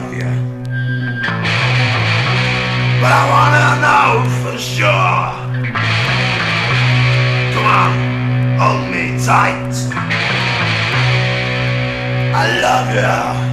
love you, but I wanna know for sure. Come on, hold me tight. I love you.